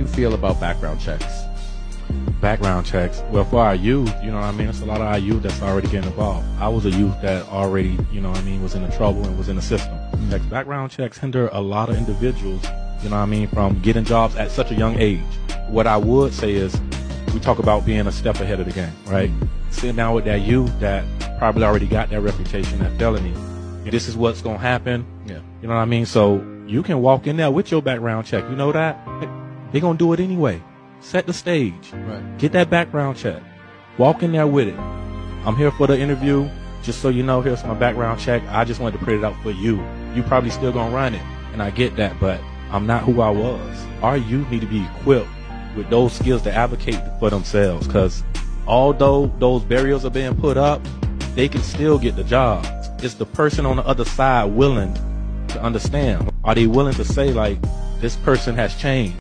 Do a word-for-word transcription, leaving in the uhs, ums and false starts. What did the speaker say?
feel about background checks? Background checks. Well, for our youth, you know what I mean, it's a lot of our youth that's already getting involved. I was a youth that already, you know what I mean, was in the trouble and was in the system. Mm-hmm. Like, background checks hinder a lot of individuals, you know what I mean, from getting jobs at such a young age. What I would say is, we talk about being a step ahead of the game, right? Mm-hmm. Sitting down with that youth that probably already got that reputation, that felony. This is what's going to happen. Yeah. You know what I mean? So you can walk in there with your background check. You know that? They're going to do it anyway. Set the stage. Right. Get that background check. Walk in there with it. I'm here for the interview. Just so you know, here's my background check. I just wanted to print it out for you. You probably still going to run it. And I get that, but I'm not who I was. Our youth need to be equipped with those skills to advocate for themselves. Because although those barriers are being put up, they can still get the job. Is the person on the other side willing to understand? Are they willing to say, like, this person has changed?